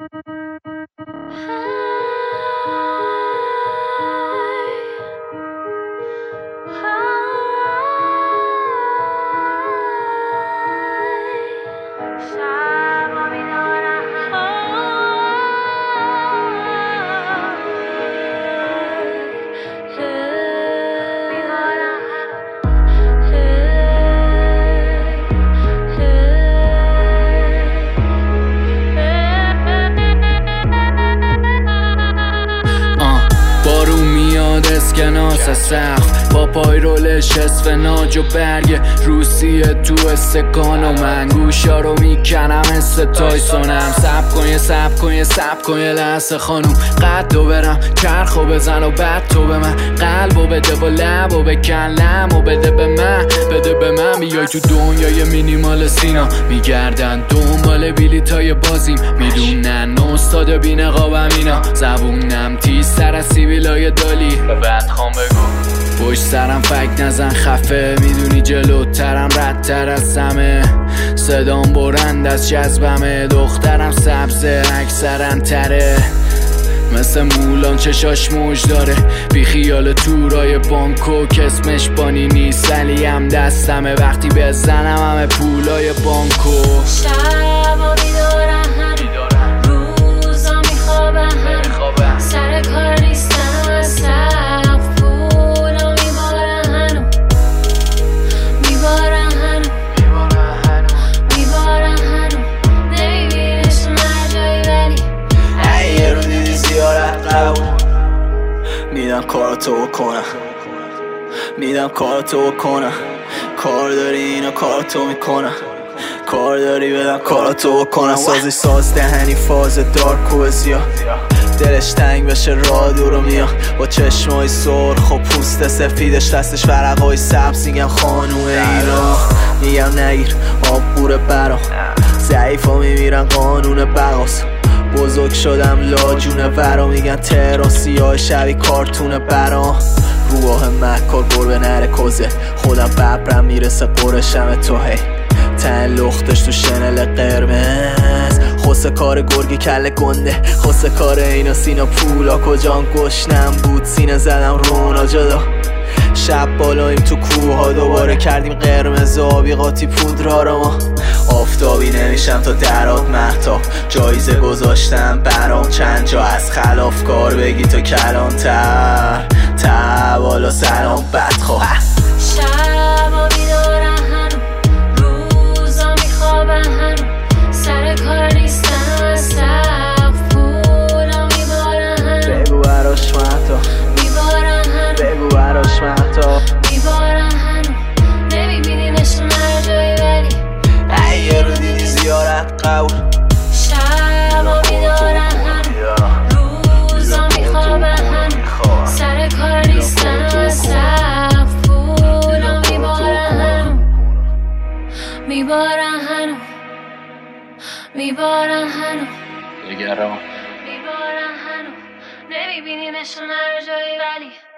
اسکناس سقف با پای رولش اسفناج و برگ روسیه تو استکان و من گوشا رو میکنم تایسونم. سب کن یه لحظه خانوم قدو برم چرخو بزن و بعد تو به من قلبو بده و لبو بکن لمو بده به من بیای تو دنیای مینیمال سینا میگردن دنبال بیلیتای بازیم میدونن استاد بی نقابم اینا زبونم تیزتر از سیبیلای دالی بعد خوام بگو پشت سرم فک نزن خفه میدونی جلوترم ردتر از همه صدام برند از جذبمه دخترم سبزه اکثرن تره مثل مولان چشاش موج داره بی خیال تورای بانکوک اسمش بانی نیست ولی هم دستمه وقتی بزنم همه پولای بانکو شبا بیدارم روزا میخوابم سر کار نیستم از سقف پولا میبارم هنو نمیبینش هر جایی ولی یه رو دیدی زیارت قبول میدم کاراتو بکنم کار داری اینا کاراتو میکنم کار داری بدم کاراتو بکنم سازش ساز دهنی فاز دارک و بزیا دلش تنگ بشه راه دورو میاد با چشمای سرخ و پوست سفیدش دستش ورقای سبز میگم خانوم ایران میگم نگیر آب بوره برام ضعیفا میمیرن قانون بقاس بزرگ شدم لاجونه ورا میگن تراسی های شبی کارتون برام روح مکار گربه نره کوزه خودم ببرم میرسه قرشم تو هی تن لختش تو شنل قرمز خوصه کار گرگی کل گنده خوصه کار اینا سینا پولا کجان گشنم بود سینه زدم رونا جدا شب بالایم تو کوه ها دوباره کردیم قرمز آبی قاطی پودرا رو ما آفتابی نمیشم تا درات محتاب جایزه گذاشتم برام چند جا از خلافکار بگی تو کلانتر بالا سلام بدخواه شبا بیدارم روزا میخوابم سر کار نیستم از سقف پولا میبارم بگو براش محتاب بگو براش محتاب نمیبینیمش هر جایی ولی یه رو دیدی زیارت قبول شبا بیدارم روزا میخوابم سر کار نیستم از سقف پولا میبارم هنو نمیبینیمش هر جایی ولی